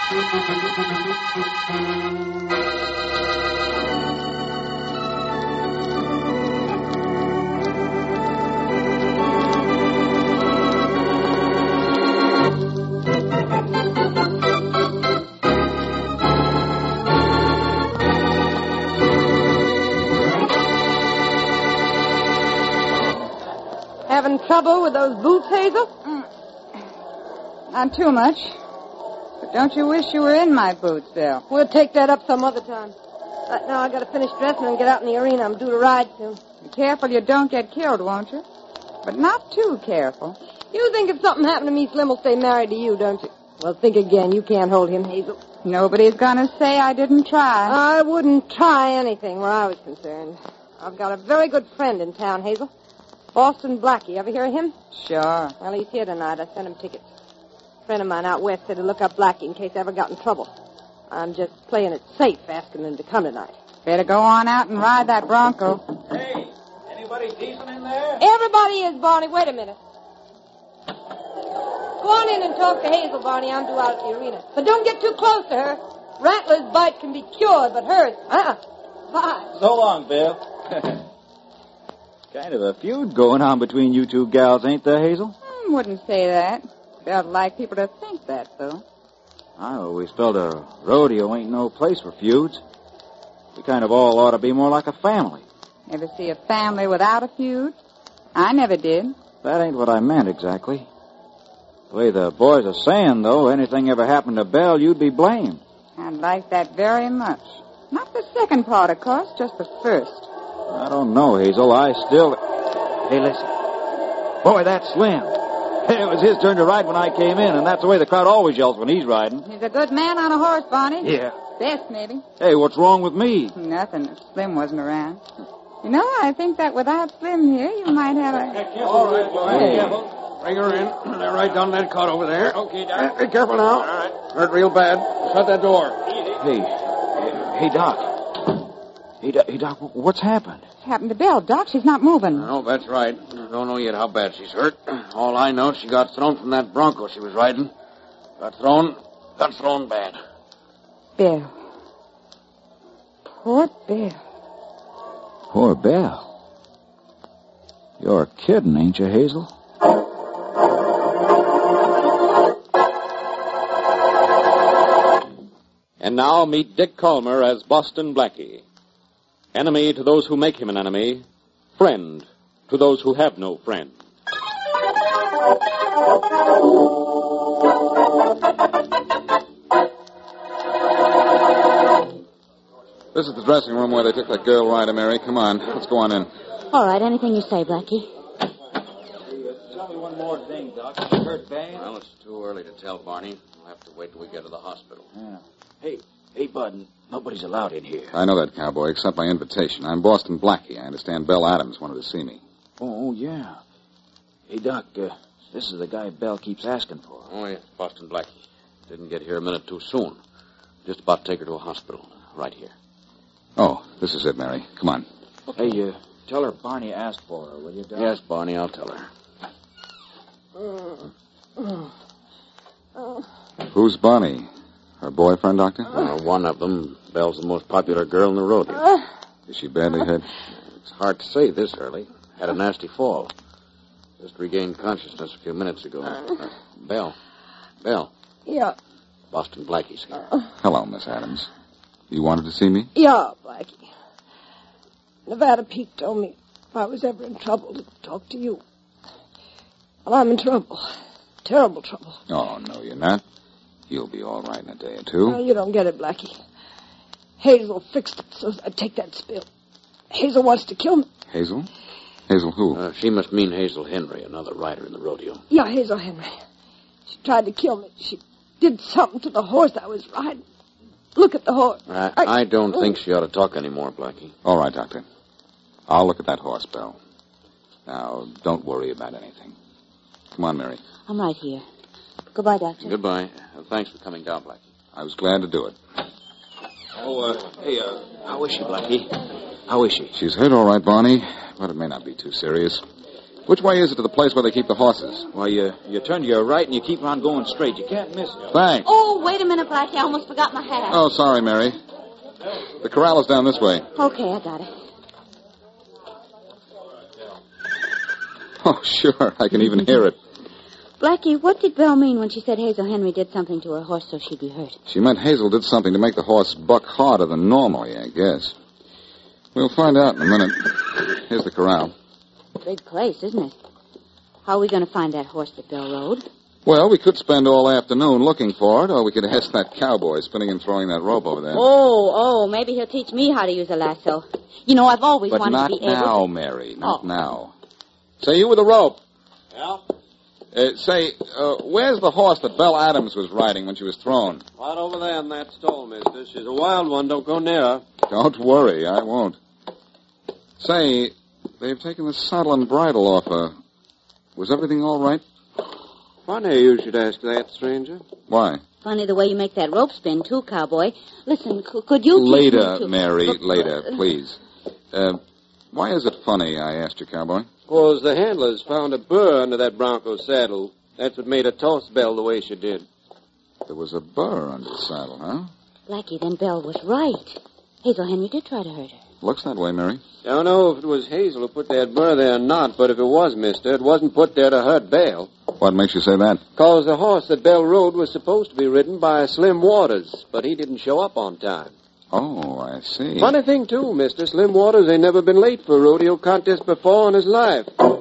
Having trouble with those boots, Hazel? Not too much. But don't you wish you were in my boots, Bill? We'll take that up some other time. Right now I gotta finish dressing and get out in the arena. I'm due to ride soon. Be careful you don't get killed, won't you? But not too careful. You think if something happened to me, Slim will stay married to you, don't you? Well, think again. You can't hold him, Hazel. Nobody's gonna say I didn't try. I wouldn't try anything where I was concerned. I've got a very good friend in town, Hazel. Boston Blackie. Ever hear of him? Sure. Well, he's here tonight. I sent him tickets. A friend of mine out west said to look up Blackie in case I ever got in trouble. I'm just playing it safe, asking him to come tonight. Better go on out and ride that Bronco. Hey, anybody decent in there? Everybody is, Barney. Wait a minute. Go on in and talk to Hazel, Barney. I'm due out at the arena. But don't get too close to her. Rattler's bite can be cured, but hers, Bye. So long, Bill. Kind of a feud going on between you two gals, ain't there, Hazel? Wouldn't say that. I'd like people to think that, though. I always felt a rodeo ain't no place for feuds. We kind of all ought to be more like a family. Ever see a family without a feud? I never did. That ain't what I meant exactly. The way the boys are saying, though, anything ever happened to Belle, you'd be blamed. I'd like that very much. Not the second part, of course, just the first. I don't know, Hazel. I still... Hey, listen. Boy, that's Slim. It was his turn to ride when I came in, and that's the way the crowd always yells when he's riding. He's a good man on a horse, Barney. Yeah. Best, maybe. Hey, what's wrong with me? Nothing if Slim wasn't around. You know, I think that without Slim here, you might have a... All right, boy. Hey. Careful. Bring her in. They're right down that cot over there. Okay, Doc. Be careful now. All right. Hurt real bad. Shut that door. Hey, Doc. Hey, Doc, what's happened? What's happened to Belle? Doc, she's not moving. No, that's right. I don't know yet how bad she's hurt. All I know, she got thrown from that Bronco she was riding. Got thrown bad. Belle. Poor Belle. Poor Belle. You're kidding, ain't you, Hazel? And now meet Dick Calmer as Boston Blackie. Enemy to those who make him an enemy. Friend to those who have no friend. This is the dressing room where they took that girl rider, Mary. Come on, let's go on in. All right, anything you say, Blackie. Tell me one more thing, Doc. You hurt bad? Well, it's too early to tell, Barney. We'll have to wait till we get to the hospital. Yeah. Hey, Bud, nobody's allowed in here. I know that, cowboy, except by invitation. I'm Boston Blackie. I understand Belle Adams wanted to see me. Oh, yeah. Hey, Doc, this is the guy Belle keeps asking for. Oh, yes, Boston Blackie. Didn't get here a minute too soon. Just about to take her to a hospital. Right here. Oh, this is it, Mary. Come on. Okay. Hey, tell her Barney asked for her, will you, Doc? Yes, Barney, I'll tell her. Who's Barney? Her boyfriend, Doctor? One of them. Belle's the most popular girl in the rodeo. Is she badly hurt? It's hard to say this early. Had a nasty fall. Just regained consciousness a few minutes ago. Belle. Yeah. Boston Blackie's here. Hello, Miss Adams. You wanted to see me? Yeah, Blackie. Nevada Pete told me if I was ever in trouble to talk to you. Well, I'm in trouble. Terrible trouble. Oh, no, you're not. You'll be all right in a day or two. No, you don't get it, Blackie. Hazel fixed it so I take that spill. Hazel wants to kill me. Hazel? Hazel who? She must mean Hazel Henry, another rider in the rodeo. Yeah, Hazel Henry. She tried to kill me. She did something to the horse I was riding. Look at the horse. I don't think she ought to talk anymore, Blackie. All right, Doctor. I'll look at that horse, Belle. Now, don't worry about anything. Come on, Mary. I'm right here. Goodbye, Doctor. Goodbye. Thanks for coming down, Blackie. I was glad to do it. How is she, Blackie? How is she? She's hurt all right, Barney, but it may not be too serious. Which way is it to the place where they keep the horses? Well, you turn to your right and you keep on going straight. You can't miss it. Thanks. Oh, wait a minute, Blackie. I almost forgot my hat. Oh, sorry, Mary. The corral is down this way. Okay, I got it. Oh, sure. I can even hear it. Blackie, what did Belle mean when she said Hazel Henry did something to her horse so she'd be hurt? She meant Hazel did something to make the horse buck harder than normally, I guess. We'll find out in a minute. Here's the corral. Big place, isn't it? How are we going to find that horse that Belle rode? Well, we could spend all afternoon looking for it, or we could ask that cowboy spinning and throwing that rope over there. Oh, maybe he'll teach me how to use a lasso. You know, I've always But wanted not to be able now, to... Mary. Not now. Say, you with the rope. Yeah? Where's the horse that Belle Adams was riding when she was thrown? Right over there in that stall, mister. She's a wild one. Don't go near her. Don't worry, I won't. Say, they've taken the saddle and bridle off her. Was everything all right? Funny you should ask that, stranger. Why? Funny the way you make that rope spin, too, cowboy. Listen, could you... Later, Mary, later, please. Why is it funny, I asked you, cowboy? Because the handlers found a burr under that bronco saddle. That's what made her toss Belle the way she did. There was a burr under the saddle, huh? Blackie, then Belle was right. Hazel Henry did try to hurt her. Looks that way, Mary. Don't know if it was Hazel who put that burr there or not, but if it was, mister, it wasn't put there to hurt Belle. What makes you say that? Because the horse that Belle rode was supposed to be ridden by Slim Waters, but he didn't show up on time. Oh, I see. Funny thing, too, mister. Slim Waters ain't never been late for a rodeo contest before in his life.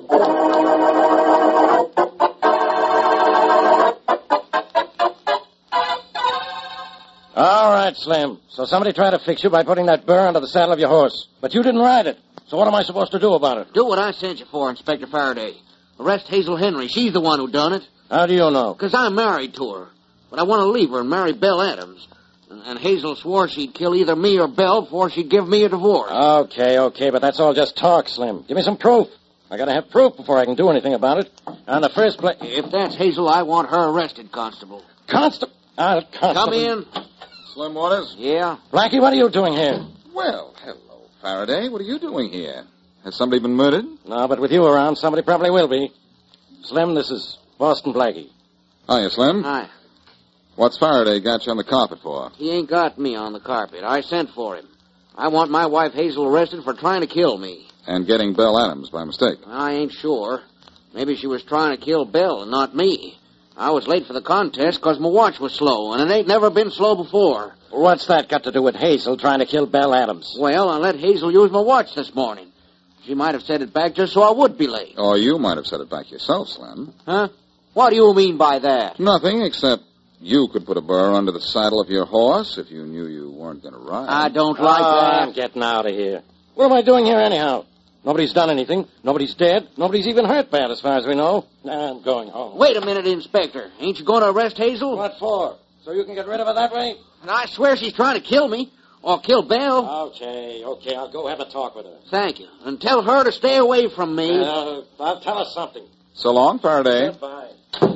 All right, Slim. So somebody tried to fix you by putting that burr under the saddle of your horse. But you didn't ride it. So what am I supposed to do about it? Do what I sent you for, Inspector Faraday. Arrest Hazel Henry. She's the one who done it. How do you know? Because I'm married to her. But I want to leave her and marry Belle Adams. And Hazel swore she'd kill either me or Belle before she'd give me a divorce. Okay, but that's all just talk, Slim. Give me some proof. I gotta have proof before I can do anything about it. In the first place... If that's Hazel, I want her arrested, Constable. Constable? Constable. Come in. Slim Waters? Yeah? Blackie, what are you doing here? Well, hello, Faraday. What are you doing here? Has somebody been murdered? No, but with you around, somebody probably will be. Slim, this is Boston Blackie. Hiya, Slim. Hi. What's Faraday got you on the carpet for? He ain't got me on the carpet. I sent for him. I want my wife Hazel arrested for trying to kill me. And getting Belle Adams by mistake. I ain't sure. Maybe she was trying to kill Belle and not me. I was late for the contest because my watch was slow, and it ain't never been slow before. What's that got to do with Hazel trying to kill Belle Adams? Well, I let Hazel use my watch this morning. She might have set it back just so I would be late. Or you might have set it back yourself, Slim. Huh? What do you mean by that? Nothing, except you could put a burr under the saddle of your horse if you knew you weren't going to ride. I don't like that. I'm getting out of here. What am I doing here anyhow? Nobody's done anything. Nobody's dead. Nobody's even hurt bad as far as we know. I'm going home. Wait a minute, Inspector. Ain't you going to arrest Hazel? What for? So you can get rid of her that way? And I swear she's trying to kill me. Or kill Belle. Okay. I'll go have a talk with her. Thank you. And tell her to stay away from me. I'll tell her something. So long, Faraday. Goodbye.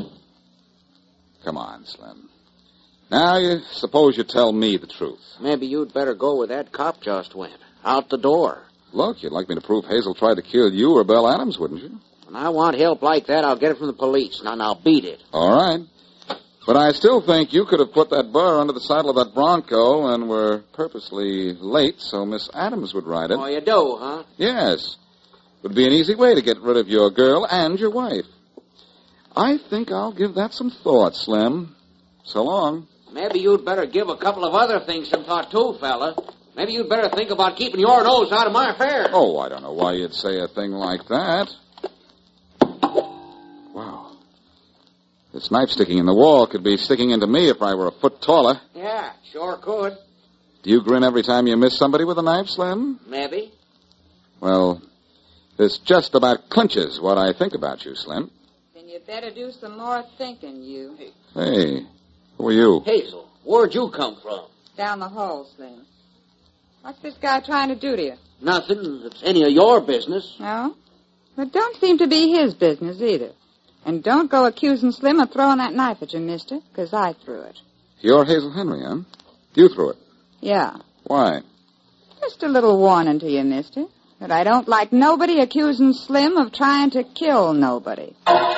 Come on, Slim. Now, suppose you tell me the truth. Maybe you'd better go where that cop just went. Out the door. Look, you'd like me to prove Hazel tried to kill you or Belle Adams, wouldn't you? When I want help like that, I'll get it from the police. Now beat it. All right. But I still think you could have put that burr under the saddle of that bronco and were purposely late so Miss Adams would ride it. Oh, you do, huh? Yes. Would be an easy way to get rid of your girl and your wife. I think I'll give that some thought, Slim. So long. Maybe you'd better give a couple of other things some thought, too, fella. Maybe you'd better think about keeping your nose out of my affairs. Oh, I don't know why you'd say a thing like that. Wow. This knife sticking in the wall could be sticking into me if I were a foot taller. Yeah, sure could. Do you grin every time you miss somebody with a knife, Slim? Maybe. Well, this just about clinches what I think about you, Slim. Then you better do some more thinking, you. Hey, who are you? Hazel, where'd you come from? Down the hall, Slim. What's this guy trying to do to you? Nothing that's any of your business. No? It don't seem to be his business either. And don't go accusing Slim of throwing that knife at you, mister, because I threw it. You're Hazel Henry, huh? You threw it. Yeah. Why? Just a little warning to you, mister. But I don't like nobody accusing Slim of trying to kill nobody.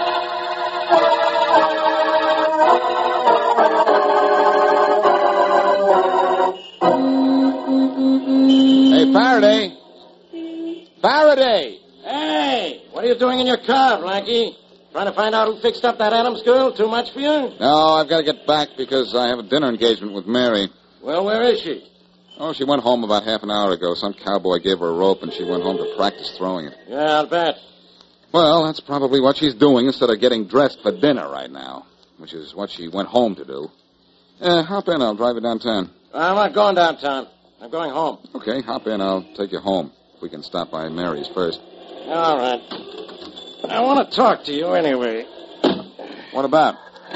Hey, Faraday. Faraday! Hey, what are you doing in your car, Blackie? Trying to find out who fixed up that Adams girl? Too much for you? No, I've got to get back because I have a dinner engagement with Mary. Well, where is she? Oh, she went home about half an hour ago. Some cowboy gave her a rope, and she went home to practice throwing it. Yeah, I'll bet. Well, that's probably what she's doing instead of getting dressed for dinner right now, which is what she went home to do. Hop in. I'll drive you downtown. I'm not going downtown. I'm going home. Okay, hop in. I'll take you home. If we can stop by Mary's first. All right. I want to talk to you anyway. What about?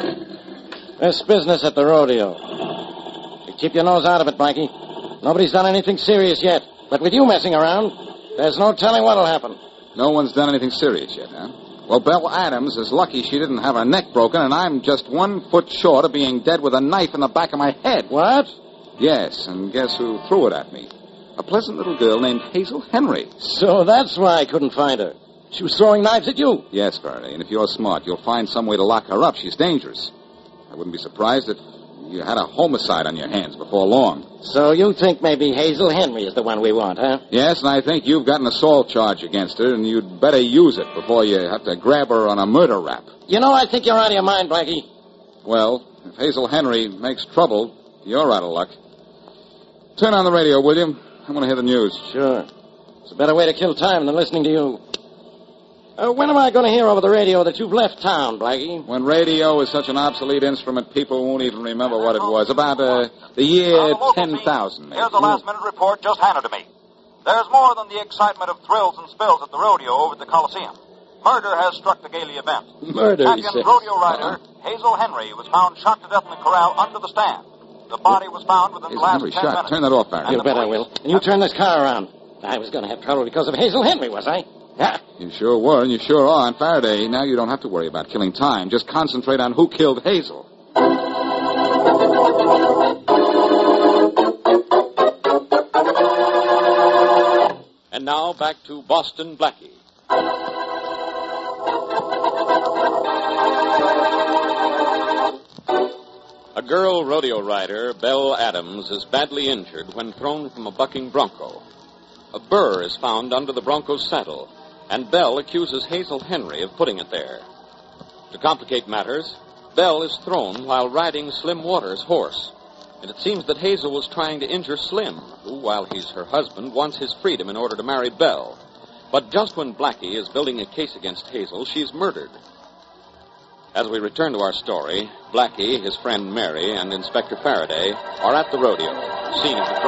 This business at the rodeo. You keep your nose out of it, Blackie. Nobody's done anything serious yet. But with you messing around, there's no telling what'll happen. No one's done anything serious yet, huh? Well, Belle Adams is lucky she didn't have her neck broken, and I'm just 1 foot short of being dead with a knife in the back of my head. What? Yes, and guess who threw it at me? A pleasant little girl named Hazel Henry. So that's why I couldn't find her. She was throwing knives at you. Yes, Faraday, and if you're smart, you'll find some way to lock her up. She's dangerous. I wouldn't be surprised if you had a homicide on your hands before long. So you think maybe Hazel Henry is the one we want, huh? Yes, and I think you've got an assault charge against her, and you'd better use it before you have to grab her on a murder rap. You know, I think you're out of your mind, Blackie. Well, if Hazel Henry makes trouble, you're out of luck. Turn on the radio, will you? I want to hear the news. Sure. It's a better way to kill time than listening to you. When am I going to hear over the radio that you've left town, Blackie? When radio is such an obsolete instrument, people won't even remember what it was. About the year 10,000, maybe. Here's a last-minute report just handed to me. There's more than the excitement of thrills and spills at the rodeo over at the Coliseum. Murder has struck the Gailey event. Murder, he Champion says. rodeo rider Hazel Henry was found shot to death in the corral under the stand. The body was found within the Hazel last Henry 10 shot. minutes. Turn that off, Faraday. You bet I will. And you turn this car around. I was going to have trouble because of Hazel Henry, was I? Yeah. You sure were, and you sure are. And Faraday, now you don't have to worry about killing time. Just concentrate on who killed Hazel. And now back to Boston Blackie. A girl rodeo rider, Belle Adams, is badly injured when thrown from a bucking bronco. A burr is found under the bronco's saddle, and Belle accuses Hazel Henry of putting it there. To complicate matters, Belle is thrown while riding Slim Waters' horse, and it seems that Hazel was trying to injure Slim, who, while he's her husband, wants his freedom in order to marry Belle. But just when Blackie is building a case against Hazel, she's murdered. As we return to our story, Blackie, his friend Mary, and Inspector Faraday are at the rodeo, scene of the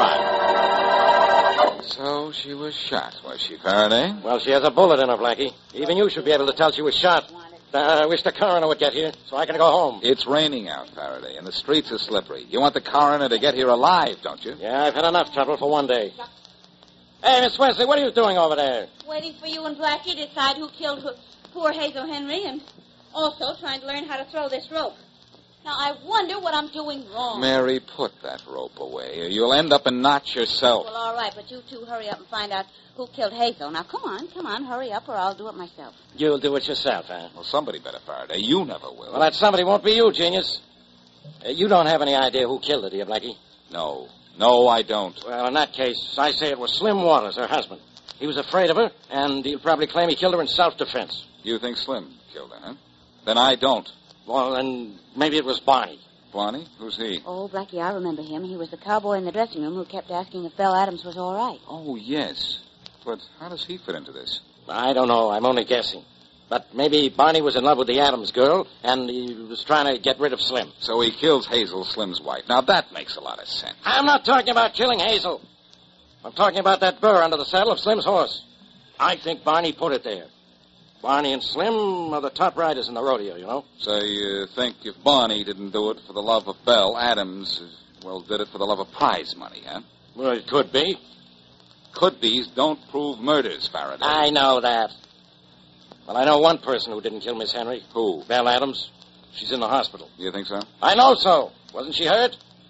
crime. So she was shot, was she, Faraday? Well, she has a bullet in her, Blackie. Even you should be able to tell she was shot. I wish the coroner would get here so I can go home. It's raining out, Faraday, and the streets are slippery. You want the coroner to get here alive, don't you? Yeah, I've had enough trouble for one day. Hey, Miss Wesley, what are you doing over there? Waiting for you and Blackie to decide who killed poor Hazel Henry, and also trying to learn how to throw this rope. Now, I wonder what I'm doing wrong. Mary, put that rope away, or you'll end up in knots yourself. Well, all right, but you two hurry up and find out who killed Hazel. Now, come on, hurry up, or I'll do it myself. You'll do it yourself, huh? Well, somebody better, Faraday. You never will. Well, that somebody won't be you, genius. You don't have any idea who killed her, do you, Blackie? No, I don't. Well, in that case, I say it was Slim Waters, her husband. He was afraid of her, and he'll probably claim he killed her in self-defense. You think Slim killed her, huh? Then I don't. Well, then maybe it was Barney. Barney? Who's he? Oh, Blackie, I remember him. He was the cowboy in the dressing room who kept asking if Belle Adams was all right. Oh, yes. But how does he fit into this? I don't know. I'm only guessing. But maybe Barney was in love with the Adams girl, and he was trying to get rid of Slim. So he kills Hazel, Slim's wife. Now, that makes a lot of sense. I'm not talking about killing Hazel. I'm talking about that burr under the saddle of Slim's horse. I think Barney put it there. Barney and Slim are the top riders in the rodeo, you know. So you think if Barney didn't do it for the love of Belle, Adams, did it for the love of prize money, huh? Well, it could be. Could-be's don't prove murders, Faraday. I know that. Well, I know one person who didn't kill Miss Henry. Who? Belle Adams. She's in the hospital. You think so? I know so. Wasn't she hurt?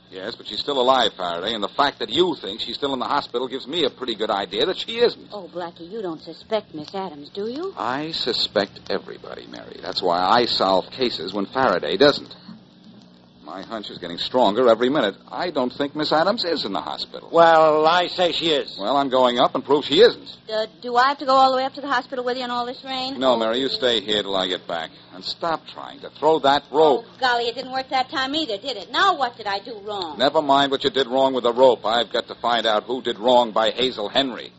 Yes, but she's still alive, Faraday, and the fact that you think she's still in the hospital gives me a pretty good idea that she isn't. Oh, Blackie, you don't suspect Miss Adams, do you? I suspect everybody, Mary. That's why I solve cases when Faraday doesn't. My hunch is getting stronger every minute. I don't think Miss Adams is in the hospital. Well, I say she is. Well, I'm going up and prove she isn't. Do I have to go all the way up to the hospital with you in all this rain? No, Mary, you stay here till I get back. And stop trying to throw that rope. Oh, golly, it didn't work that time either, did it? Now what did I do wrong? Never mind what you did wrong with the rope. I've got to find out who did wrong by Hazel Henry.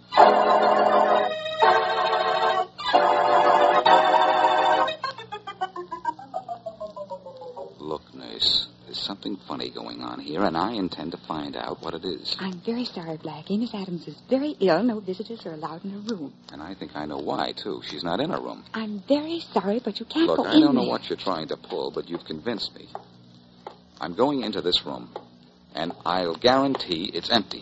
Look, nurse, there's something funny going on here, and I intend to find out what it is. I'm very sorry, Blackie. Miss Adams is very ill. No visitors are allowed in her room. And I think I know why, too. She's not in her room. I'm very sorry, but you can't Look, go I in don't know there. what you're trying to pull, but you've convinced me. I'm going into this room, and I'll guarantee it's empty.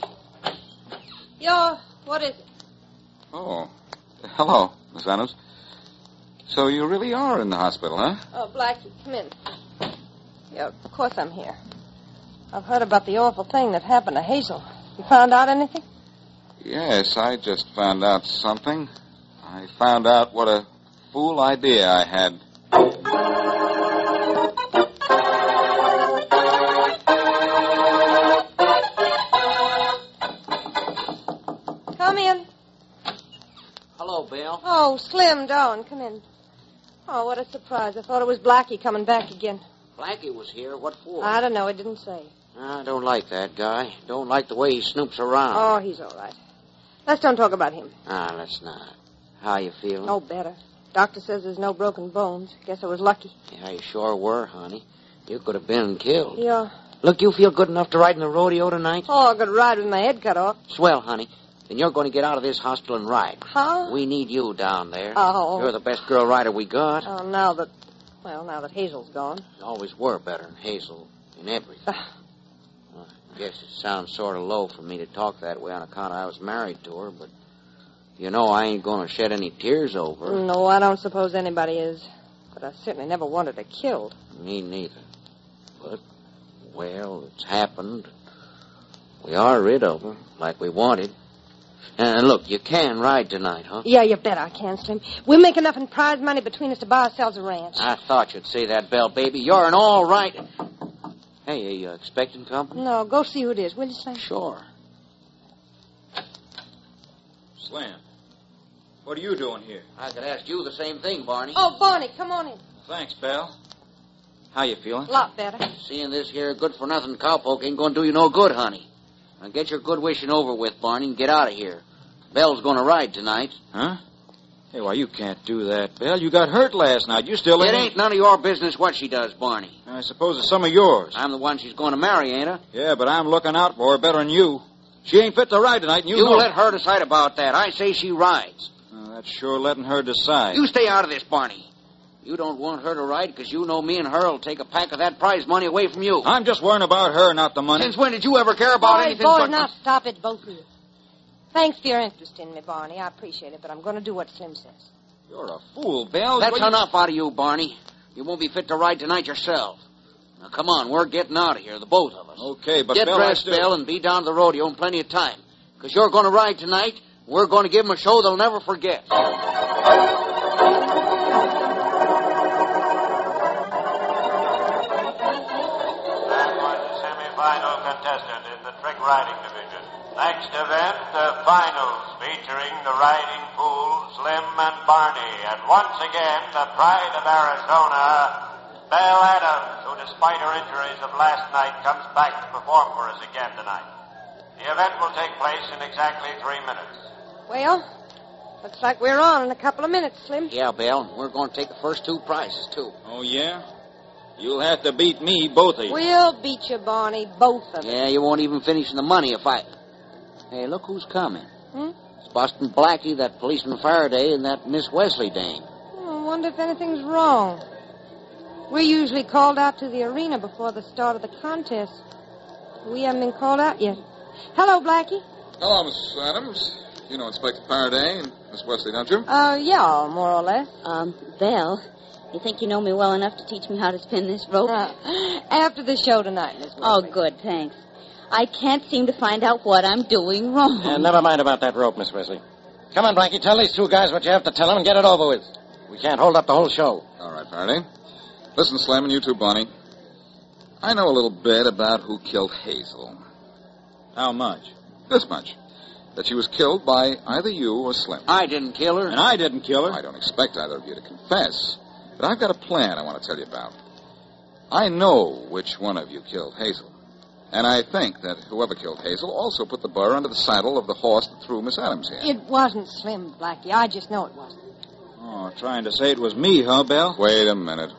What is it? Oh, hello, Miss Adams. So you really are in the hospital, huh? Oh, Blackie, come in. Yeah, of course I'm here. I've heard about the awful thing that happened to Hazel. You found out anything? Yes, I just found out something. I found out what a fool idea I had. Come in. Hello, Bill. Oh, Slim, Dawn, come in. Oh, what a surprise. I thought it was Blackie coming back again. Blackie was here. What for? I don't know. It didn't say. I don't like that guy. Don't like the way he snoops around. Oh, he's all right. Let's don't talk about him. Let's not. How you feeling? Oh, better. Doctor says there's no broken bones. Guess I was lucky. Yeah, you sure were, honey. You could have been killed. Yeah. Look, you feel good enough to ride in the rodeo tonight? Oh, I could ride with my head cut off. Swell, honey. Then you're going to get out of this hospital and ride. Huh? We need you down there. Oh. You're the best girl rider we got. Oh, now that Hazel's gone. You always were better than Hazel in everything. Well, I guess it sounds sort of low for me to talk that way on account I was married to her, but you know I ain't going to shed any tears over her. No, I don't suppose anybody is. But I certainly never wanted her killed. Me neither. But, well, it's happened. We are rid of her, like we wanted. And look, you can ride tonight, huh? Yeah, you bet I can, Slim. We'll make enough in prize money between us to buy ourselves a ranch. I thought you'd say that, Belle, baby. You're an all right... Hey, are you expecting company? No, go see who it is, will you, Slim? Sure. Slim, what are you doing here? I could ask you the same thing, Barney. Oh, Barney, come on in. Thanks, Belle. How you feeling? A lot better. Seeing this here good-for-nothing cowpoke ain't going to do you no good, honey. Now get your good wishing over with, Barney, and get out of here. Belle's going to ride tonight. Huh? Hey, why, you can't do that, Belle. You got hurt last night. You still It ain't none of your business what she does, Barney. I suppose it's some of yours. I'm the one she's going to marry, ain't I? Yeah, but I'm looking out for her better than you. She ain't fit to ride tonight, and you know. let her decide about that. I say she rides. That's sure letting her decide. You stay out of this, Barney. You don't want her to ride because you know me and her will take a pack of that prize money away from you. I'm just worrying about her, not the money. Since when did you ever care about anything but... Now stop it, both of you. Thanks for your interest in me, Barney. I appreciate it, but I'm going to do what Slim says. You're a fool, Belle. That's enough out of you, Barney. You won't be fit to ride tonight yourself. Now, come on, we're getting out of here, the both of us. Okay, but Get Belle, dressed, Belle, and be down to the rodeo in plenty of time. Because you're going to ride tonight. We're going to give them a show they'll never forget. Final contestant in the trick riding division. Next event, the finals featuring the riding pool, Slim and Barney. And once again, the pride of Arizona, Belle Adams, who despite her injuries of last night comes back to perform for us again tonight. The event will take place in exactly 3 minutes. Well, looks like we're on in a couple of minutes, Slim. Yeah, Belle, we're going to take the first 2 prizes, too. Oh, yeah? You'll have to beat me, both of you. We'll beat you, Barney, both of us. Yeah, you won't even finish the money if I... Hey, look who's coming. Hmm? It's Boston Blackie, that policeman Faraday, and that Miss Wesley dame. I wonder if anything's wrong. We're usually called out to the arena before the start of the contest. We haven't been called out yet. Hello, Blackie. Hello, Miss Adams. You know Inspector Faraday and Miss Wesley, don't you? Yeah, more or less. Belle, You think you know me well enough to teach me how to spin this rope? After the show tonight, Miss Oh, Wesley. good, thanks. I can't seem to find out what I'm doing wrong. Never mind about that rope, Miss Wesley. Come on, Blackie, tell these two guys what you have to tell them and get it over with. We can't hold up the whole show. All right, Faraday. Listen, Slim, and you too, Bonnie. I know a little bit about who killed Hazel. How much? This much. That she was killed by either you or Slim. I didn't kill her. And I didn't kill her. I don't expect either of you to confess, but I've got a plan I want to tell you about. I know which one of you killed Hazel. And I think that whoever killed Hazel also put the burr under the saddle of the horse that threw Miss Adams here. It wasn't Slim, Blackie. I just know it wasn't. Oh, trying to say it was me, huh, Belle? Wait a minute.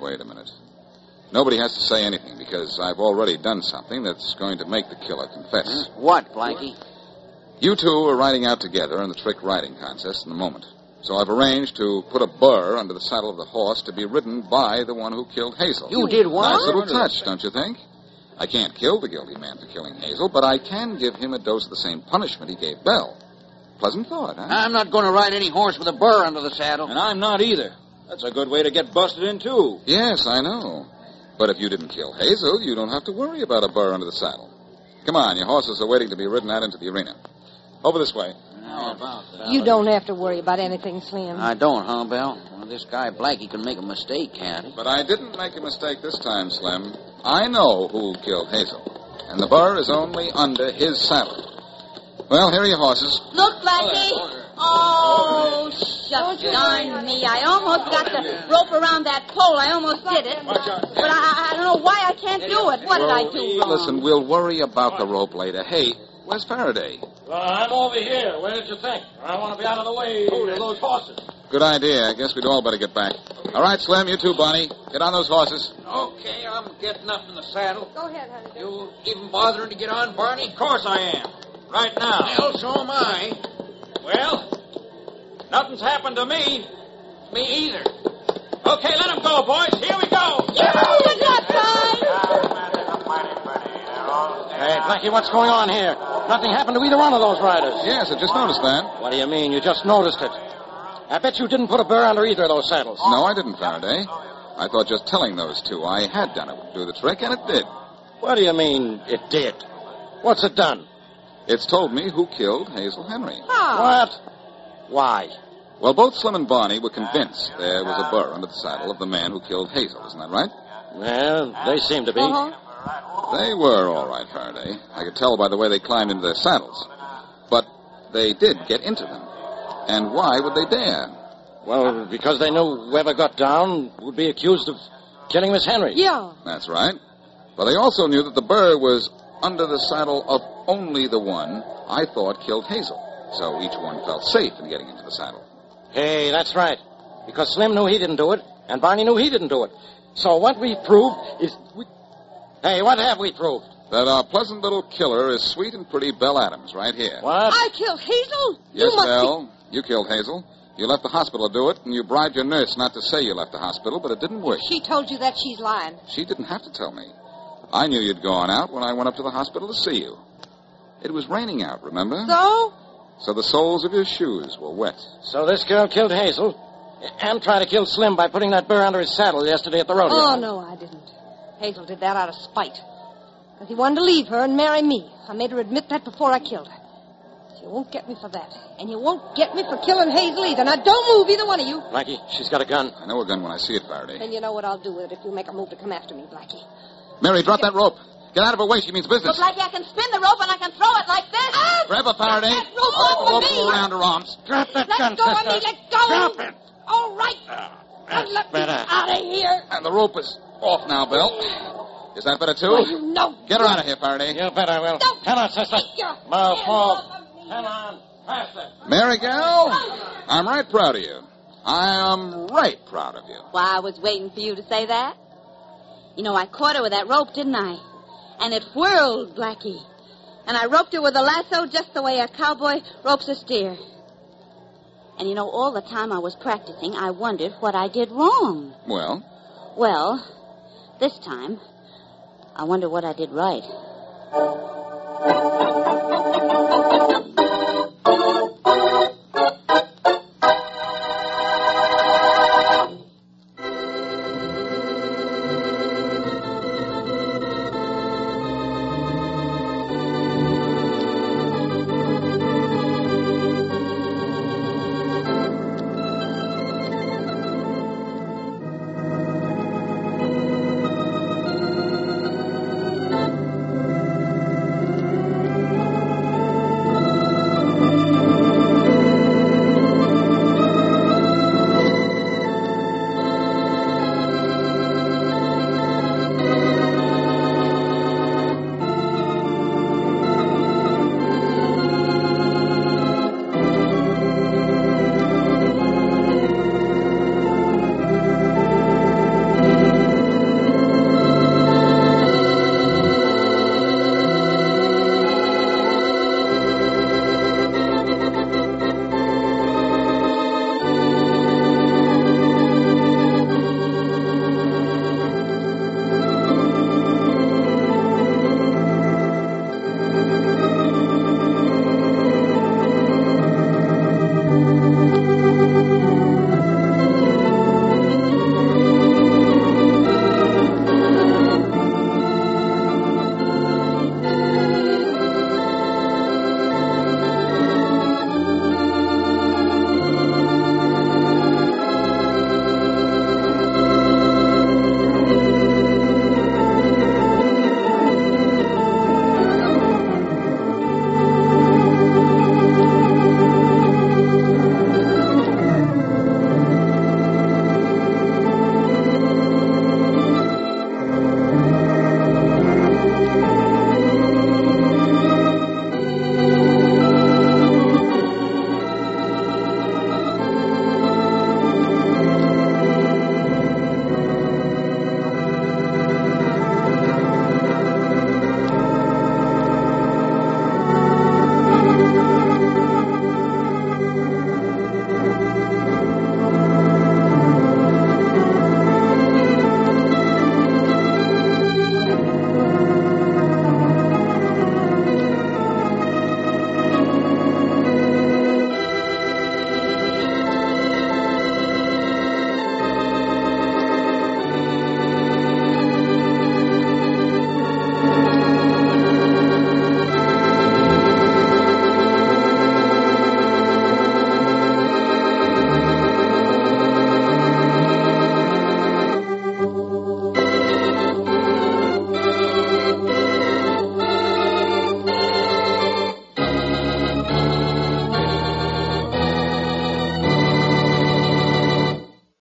Nobody has to say anything because I've already done something that's going to make the killer confess. What, Blackie? You two are riding out together in the trick riding contest in a moment. So I've arranged to put a burr under the saddle of the horse to be ridden by the one who killed Hazel. You did what? Nice little touch, don't you think? I can't kill the guilty man for killing Hazel, but I can give him a dose of the same punishment he gave Belle. Pleasant thought, huh? I'm not going to ride any horse with a burr under the saddle. And I'm not either. That's a good way to get busted in, too. Yes, I know. But if you didn't kill Hazel, you don't have to worry about a burr under the saddle. Come on, your horses are waiting to be ridden out into the arena. Over this way. How about that? You don't have to worry about anything, Slim. I don't, huh, Belle? Well, this guy Blackie can make a mistake, can't he? But I didn't make a mistake this time, Slim. I know who killed Hazel. And the burr is only under his saddle. Well, here are your horses. Look, Blackie. Oh, shucks, darn me. I almost got the rope around that pole. I almost did it. But I don't know why I can't do it. What did I do wrong? Listen, we'll worry about the rope later. Hey, where's Faraday? Well, I'm over here. Where did you think? I want to be out of the way of those horses. Good idea. I guess we'd all better get back. All right, Slim, you too, Bonnie. Get on those horses. Okay, I'm getting up in the saddle. Go ahead, honey. You even bothering to get on, Barney? Of course I am. Right now. Well, so am I. Well, nothing's happened to me. Me either. Okay, let him go, boys. Here we go. Hey, Blackie, what's going on here? Nothing happened to either one of those riders. Yes, I just noticed that. What do you mean? You just noticed it? I bet you didn't put a burr under either of those saddles. No, I didn't, Faraday. I thought just telling those two I had done it would do the trick, and it did. What do you mean, it did? What's it done? It's told me who killed Hazel Henry. What? Why? Well, both Slim and Barney were convinced there was a burr under the saddle of the man who killed Hazel. Isn't that right? Well, they seem to be. They were all right, Faraday. I could tell by the way they climbed into their saddles. But they did get into them. And why would they dare? Well, because they knew whoever got down would be accused of killing Miss Henry. Yeah. That's right. But they also knew that the burr was under the saddle of only the one I thought killed Hazel. So each one felt safe in getting into the saddle. Hey, that's right. Because Slim knew he didn't do it, and Barney knew he didn't do it. So what we've proved is... Hey, what have we proved? That our pleasant little killer is sweet and pretty Belle Adams right here. What? I killed Hazel? Yes, Belle. You killed Hazel. You left the hospital to do it, and you bribed your nurse not to say you left the hospital, but it didn't work. She told you that she's lying. She didn't have to tell me. I knew you'd gone out when I went up to the hospital to see you. It was raining out, remember? So the soles of your shoes were wet. So this girl killed Hazel and tried to kill Slim by putting that burr under his saddle yesterday at the rodeo. Oh, no, I didn't. Hazel did that out of spite. Because he wanted to leave her and marry me. I made her admit that before I killed her. So you won't get me for that. And you won't get me for killing Hazel either. Now, don't move, either one of you. Blackie, she's got a gun. I know a gun when I see it, Faraday. Then you know what I'll do with it if you make a move to come after me, Blackie. Mary, drop that rope. Get out of her way. She means business. But, Blackie, I can spin the rope and I can throw it like this. Grab her, Faraday. That rope off the rope of me. around her arms. Drop that Let gun, go of sister. me. Let go. Drop it. All right. That's Let better. me out of here. And the rope is off now, Belle. Is that better, too? Well, you know. Get her out of here, Faraday. You bet I will. Don't. Come on, sister. Your Move, hands move. off of me. Come on. Faster. Mary Gal, I'm right proud of you. I am right proud of you. Why, I was waiting for you to say that. You know, I caught her with that rope, didn't I? And it whirled, Blackie. And I roped her with a lasso just the way a cowboy ropes a steer. And you know, all the time I was practicing, I wondered what I did wrong. Well? Well, this time, I wonder what I did right.